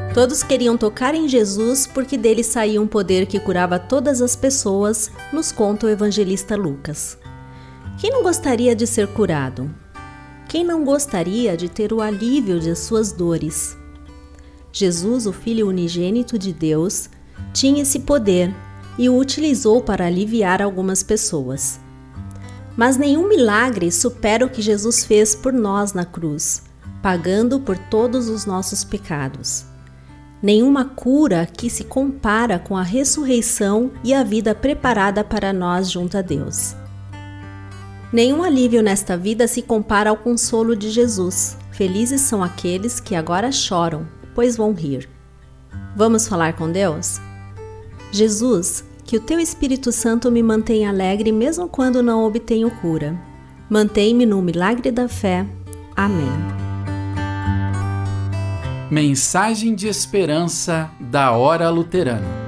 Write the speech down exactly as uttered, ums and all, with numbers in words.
Todos queriam tocar em Jesus porque dele saía um poder que curava todas as pessoas, nos conta o evangelista Lucas. Quem não gostaria de ser curado? Quem não gostaria de ter o alívio de suas dores? Jesus, o Filho unigênito de Deus, tinha esse poder e o utilizou para aliviar algumas pessoas. Mas nenhum milagre supera o que Jesus fez por nós na cruz, pagando por todos os nossos pecados. Nenhuma cura que se compara com a ressurreição e a vida preparada para nós junto a Deus. Nenhum alívio nesta vida se compara ao consolo de Jesus. Felizes são aqueles que agora choram, pois vão rir. Vamos falar com Deus? Jesus, que o Teu Espírito Santo me mantenha alegre mesmo quando não obtenho cura. Mantém-me no milagre da fé. Amém. Mensagem de esperança da Hora Luterana.